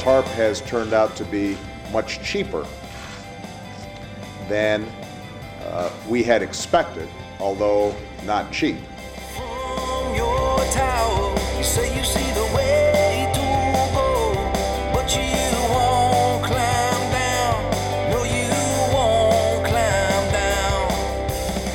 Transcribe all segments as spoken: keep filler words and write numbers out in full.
TARP has turned out to be much cheaper than uh, we had expected, although not cheap. From your tower, you say you see the way to go, but you won't climb down. No, you won't climb down.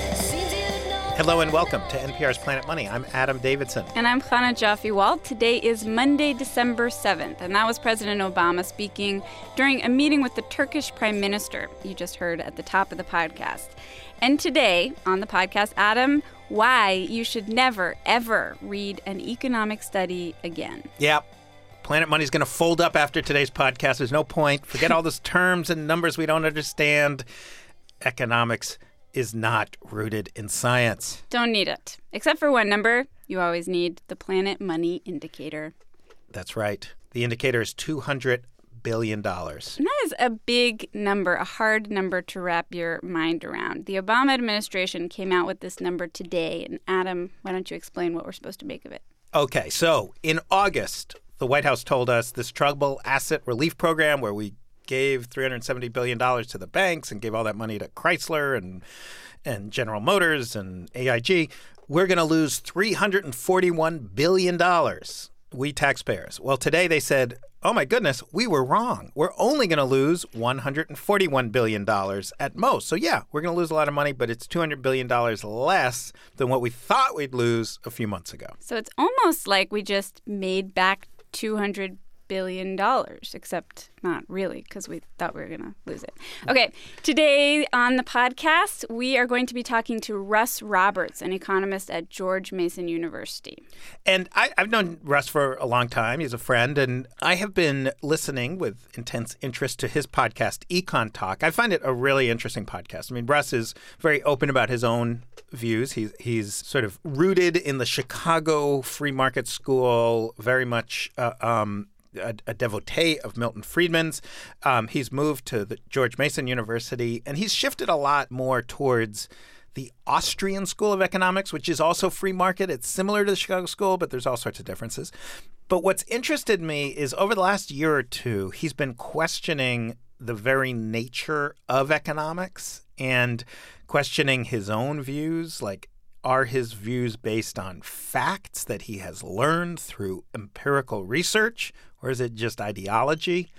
Hello and welcome to N P R's Planet Money. I'm Adam Davidson. And I'm Chana Joffe-Walt. Today is Monday, December seventh, and that was President Obama speaking during a meeting with the Turkish Prime Minister, you just heard at the top of the podcast. And today on the podcast, Adam, why you should never, ever read an economic study again. Yeah. Planet Money's going to fold up after today's podcast. There's no point. Forget all those terms and numbers we don't understand. Economics is not rooted in science. Don't need it. Except for one number, you always need the Planet Money Indicator. That's right. The indicator is two hundred billion dollars. And that is a big number, a hard number to wrap your mind around. The Obama administration came out with this number today. And Adam, why don't you explain what we're supposed to make of it? Okay, so in August, the White House told us this trouble asset relief program where we gave three hundred seventy billion dollars to the banks and gave all that money to Chrysler and and General Motors and A I G, we're going to lose three hundred forty-one billion dollars, we taxpayers. Well, today they said, oh, my goodness, we were wrong. We're only going to lose one hundred forty-one billion dollars at most. So, yeah, we're going to lose a lot of money, but it's two hundred billion dollars less than what we thought we'd lose a few months ago. So it's almost like we just made back two hundred billion dollars, except not really, because we thought we were going to lose it. Okay, today on the podcast, we are going to be talking to Russ Roberts, an economist at George Mason University. And I, I've known Russ for a long time. He's a friend, and I have been listening with intense interest to his podcast, Econ Talk. I find it a really interesting podcast. I mean, Russ is very open about his own views. He's, he's sort of rooted in the Chicago free market school, very much uh, um, A, a devotee of Milton Friedman's. Um, he's moved to the George Mason University, and he's shifted a lot more towards the Austrian School of Economics, which is also free market. It's similar to the Chicago School, but there's all sorts of differences. But what's interested me is over the last year or two, he's been questioning the very nature of economics and questioning his own views, like, are his views based on facts that he has learned through empirical research, or is it just ideology?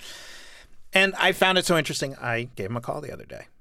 And I found it so interesting, I gave him a call the other day.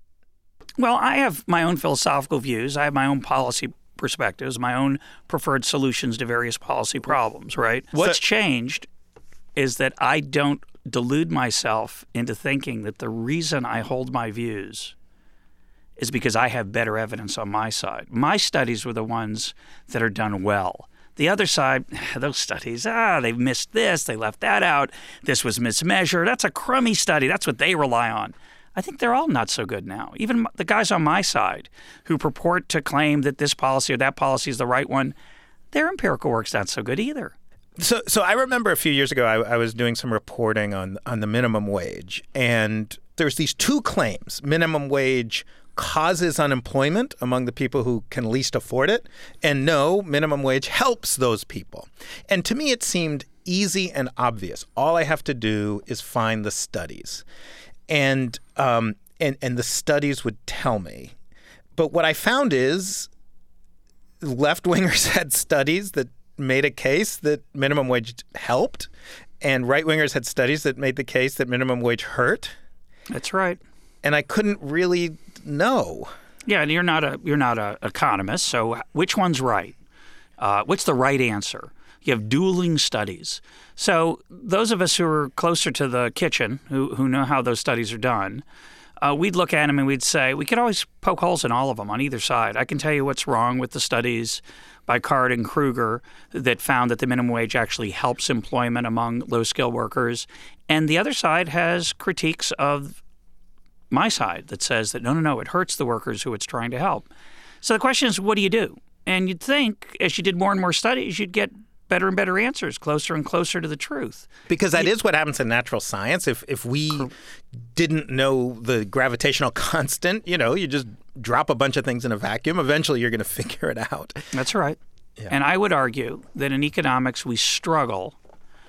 Well, I have my own philosophical views. I have my own policy perspectives, my own preferred solutions to various policy problems, right? What's So- changed is that I don't delude myself into thinking that the reason I hold my views is because I have better evidence on my side. My studies were the ones that are done well. The other side, those studies, ah, they've missed this, they left that out, this was mismeasured, that's a crummy study, that's what they rely on. I think they're all not so good now. Even the guys on my side who purport to claim that this policy or that policy is the right one, their empirical work's not so good either. So so I remember a few years ago, I, I was doing some reporting on, on the minimum wage, and there's these two claims. Minimum wage causes unemployment among the people who can least afford it, and no, minimum wage helps those people. And to me, it seemed easy and obvious. All I have to do is find the studies, and um, and and the studies would tell me. But what I found is left-wingers had studies that made a case that minimum wage helped, and right-wingers had studies that made the case that minimum wage hurt. That's right. And I couldn't really know. Yeah, and you're not a you're not an economist, so which one's right? Uh, what's the right answer? You have dueling studies. So those of us who are closer to the kitchen, who who know how those studies are done, uh, we'd look at them and we'd say, we could always poke holes in all of them on either side. I can tell you what's wrong with the studies by Card and Kruger that found that the minimum wage actually helps employment among low-skilled workers. And the other side has critiques of my side that says that, no, no, no, it hurts the workers who it's trying to help. So the question is, what do you do? And you'd think as you did more and more studies, you'd get better and better answers, closer and closer to the truth. Because that is what happens in natural science. If if we didn't know the gravitational constant, you know, you just drop a bunch of things in a vacuum. Eventually, you're going to figure it out. That's right. Yeah. And I would argue that in economics, we struggle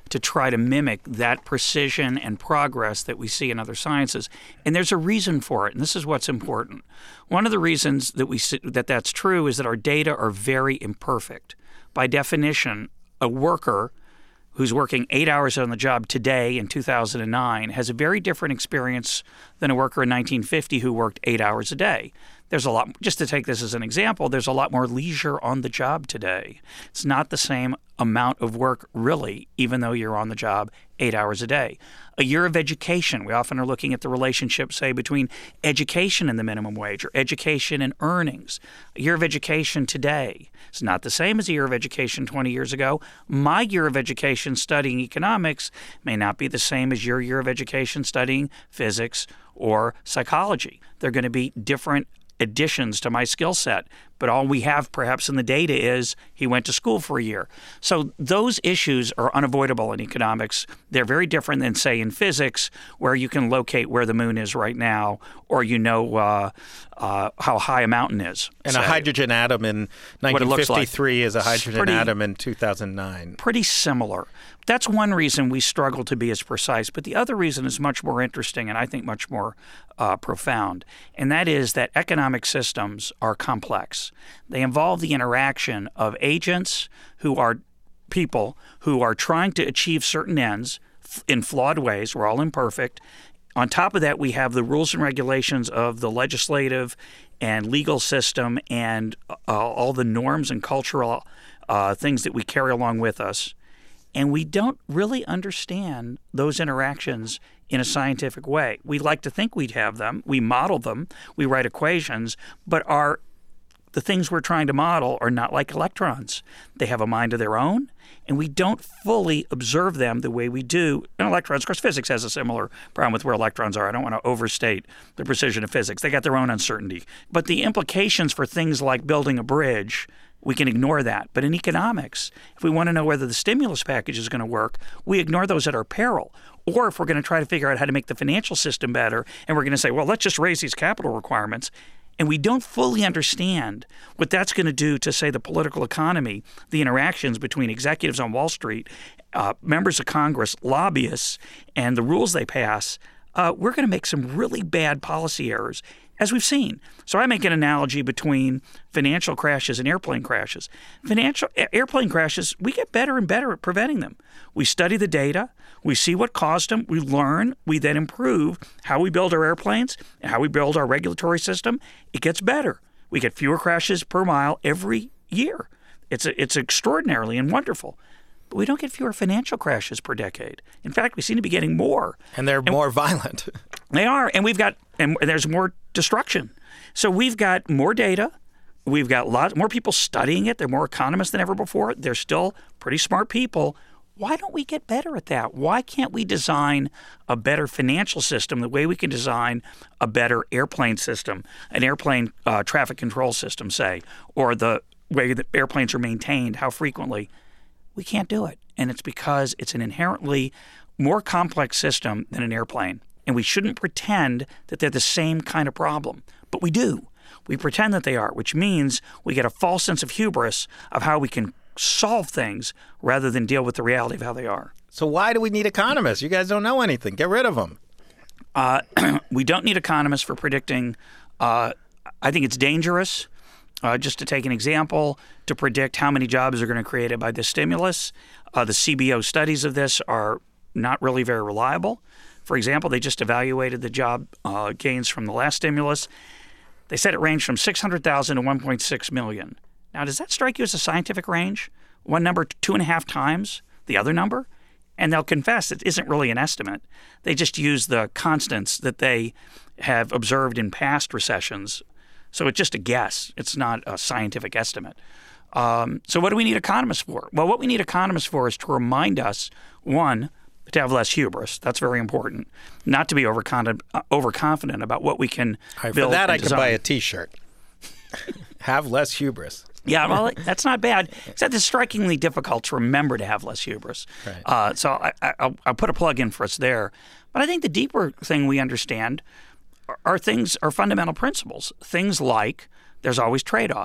to try to mimic that precision and progress that we see in other sciences. And there's a reason for it, and this is what's important. One of the reasons that we see, that that's true is that our data are very imperfect. By definition, a worker who's working eight hours on the job today in two thousand nine has a very different experience than a worker in nineteen fifty who worked eight hours a day. There's a lot, just to take this as an example, there's a lot more leisure on the job today. It's not the same amount of work, really, even though you're on the job eight hours a day. A year of education, we often are looking at the relationship, say, between education and the minimum wage or education and earnings. A year of education today is not the same as a year of education twenty years ago. My year of education studying economics may not be the same as your year of education studying physics or psychology. They're going to be different additions to my skill set, but all we have perhaps in the data is he went to school for a year. So those issues are unavoidable in economics. They're very different than, say, in physics, where you can locate where the moon is right now, or you know uh, uh, how high a mountain is. And say. a hydrogen atom in nineteen fifty-three like. is a hydrogen pretty, atom in two thousand nine. Pretty similar. That's one reason we struggle to be as precise. But the other reason is much more interesting and I think much more uh, profound. And that is that economic systems are complex. They involve the interaction of agents who are people who are trying to achieve certain ends in flawed ways. We're all imperfect. On top of that, we have the rules and regulations of the legislative and legal system and uh, all the norms and cultural uh, things that we carry along with us. And we don't really understand those interactions in a scientific way. We like to think we'd have them. We model them. We write equations. But our the things we're trying to model are not like electrons. They have a mind of their own, and we don't fully observe them the way we do in electrons. Of course, physics has a similar problem with where electrons are. I don't want to overstate the precision of physics. They got their own uncertainty. But the implications for things like building a bridge, we can ignore that. But in economics, if we want to know whether the stimulus package is going to work, we ignore those at our peril. Or if we're going to try to figure out how to make the financial system better, and we're going to say, well, let's just raise these capital requirements, and we don't fully understand what that's going to do to, say, the political economy, the interactions between executives on Wall Street, uh, members of Congress, lobbyists, and the rules they pass, uh, we're going to make some really bad policy errors, as we've seen. So I make an analogy between financial crashes and airplane crashes. Financial airplane crashes, we get better and better at preventing them. We study the data. We see what caused them. We learn. We then improve how we build our airplanes and how we build our regulatory system. It gets better. We get fewer crashes per mile every year. It's a, it's extraordinarily and wonderful. But we don't get fewer financial crashes per decade. In fact, we seem to be getting more. And they're and more violent. They are. And we've got and there's more destruction. So we've got more data. We've got lots more people studying it. They're more economists than ever before. They're still pretty smart people. Why don't we get better at that? Why can't we design a better financial system the way we can design a better airplane system, an airplane uh, traffic control system, say, or the way that airplanes are maintained, how frequently? We can't do it. And it's because it's an inherently more complex system than an airplane. And we shouldn't pretend that they're the same kind of problem. But we do. We pretend that they are, which means we get a false sense of hubris of how we can solve things rather than deal with the reality of how they are. So why do we need economists? You guys don't know anything. Get rid of them. Uh, we don't need economists for predicting. Uh, I think it's dangerous. Uh, just to take an example, to predict how many jobs are going to be created by this stimulus. Uh, the C B O studies of this are not really very reliable. For example, they just evaluated the job uh, gains from the last stimulus. They said it ranged from six hundred thousand to one point six million. Now, does that strike you as a scientific range? One number two and a half times the other number? And they'll confess it isn't really an estimate. They just use the constants that they have observed in past recessions. So it's just a guess. It's not a scientific estimate. Um, so what do we need economists for? Well, what we need economists for is to remind us, one, to have less hubris. That's very important. Not to be overconfident, uh, overconfident about what we can right, build. For that, and I design. can buy a T-shirt. Have less hubris. Yeah, well, that's not bad. Except it's strikingly difficult to remember to have less hubris. Right. Uh, so I, I, I'll, I'll put a plug in for us there. But I think the deeper thing we understand are, are things, are fundamental principles. Things like there's always trade-offs.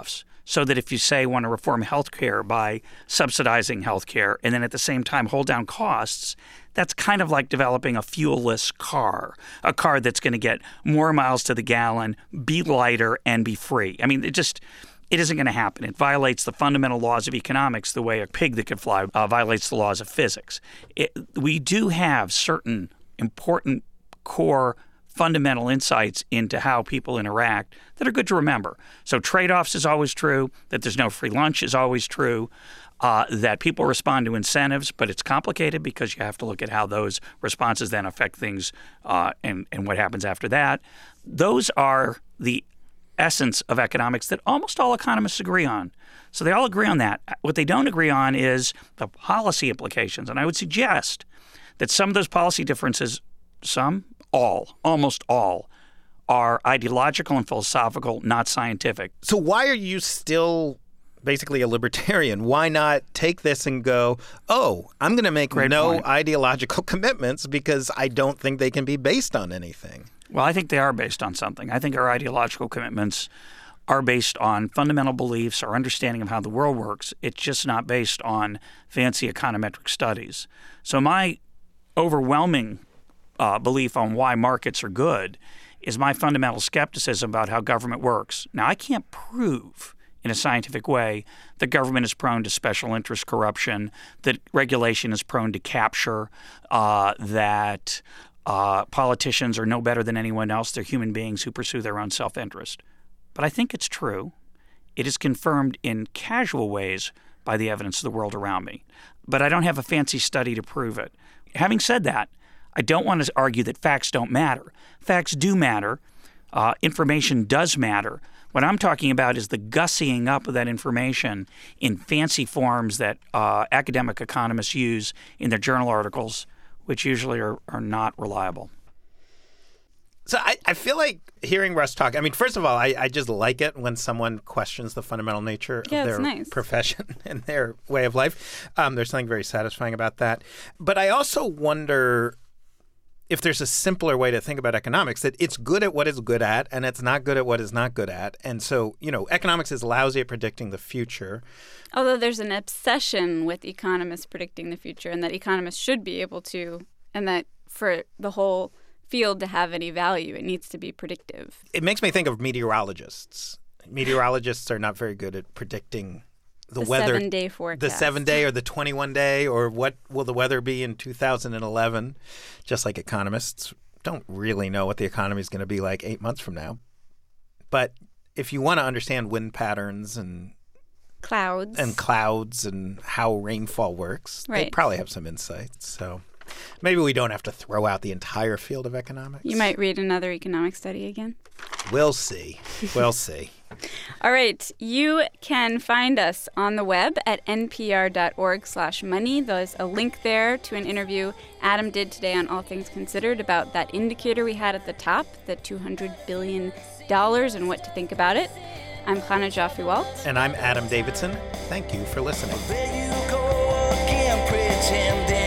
so that if you say want to reform healthcare by subsidizing healthcare and then at the same time hold down costs, that's kind of like developing a fuel-less car, a car that's going to get more miles to the gallon, be lighter, and be free. I mean, it just it isn't going to happen. It violates the fundamental laws of economics the way a pig that could fly uh, violates the laws of physics. It, we do have certain important core fundamental insights into how people interact that are good to remember. So trade-offs is always true, that there's no free lunch is always true, uh, that people respond to incentives, but it's complicated because you have to look at how those responses then affect things uh, and, and what happens after that. Those are the essence of economics that almost all economists agree on. So they all agree on that. What they don't agree on is the policy implications. And I would suggest that some of those policy differences, some, all, almost all, are ideological and philosophical, not scientific. So why are you still basically a libertarian? Why not take this and go, oh, I'm going to make Great no point. ideological commitments because I don't think they can be based on anything? Well, I think they are based on something. I think our ideological commitments are based on fundamental beliefs, our understanding of how the world works. It's just not based on fancy econometric studies. So my overwhelming uh, belief on why markets are good is my fundamental skepticism about how government works. Now, I can't prove in a scientific way that government is prone to special interest corruption, that regulation is prone to capture, uh, that uh, politicians are no better than anyone else. They're human beings who pursue their own self-interest. But I think it's true. It is confirmed in casual ways by the evidence of the world around me. But I don't have a fancy study to prove it. Having said that, I don't want to argue that facts don't matter. Facts do matter. Uh, information does matter. What I'm talking about is the gussying up of that information in fancy forms that uh, academic economists use in their journal articles, which usually are, are not reliable. So I, I feel like hearing Russ talk, I mean, first of all, I, I just like it when someone questions the fundamental nature Yeah, of it's their nice. profession and their way of life. Um, there's something very satisfying about that. But I also wonder if there's a simpler way to think about economics, that it's good at what it's good at and it's not good at what it's not good at. And so, you know, economics is lousy at predicting the future. Although there's an obsession with economists predicting the future, and that economists should be able to, and that for the whole field to have any value, it needs to be predictive. It makes me think of meteorologists. Meteorologists are not very good at predicting the, The weather. seven-day forecast. The seven day or the twenty-one day, or what will the weather be in two thousand eleven. Just like economists don't really know what the economy is going to be like eight months from now. But if you want to understand wind patterns and Clouds. and clouds and how rainfall works, they Right. probably have some insights. So maybe we don't have to throw out the entire field of economics. You might read another economic study again. We'll see. We'll see. All right. You can find us on the web at npr.org slash money. There's a link there to an interview Adam did today on All Things Considered about that indicator we had at the top, the two hundred billion dollars, and what to think about it. I'm Chana Joffe-Walt. And I'm Adam Davidson. Thank you for listening. There you go again, pretending.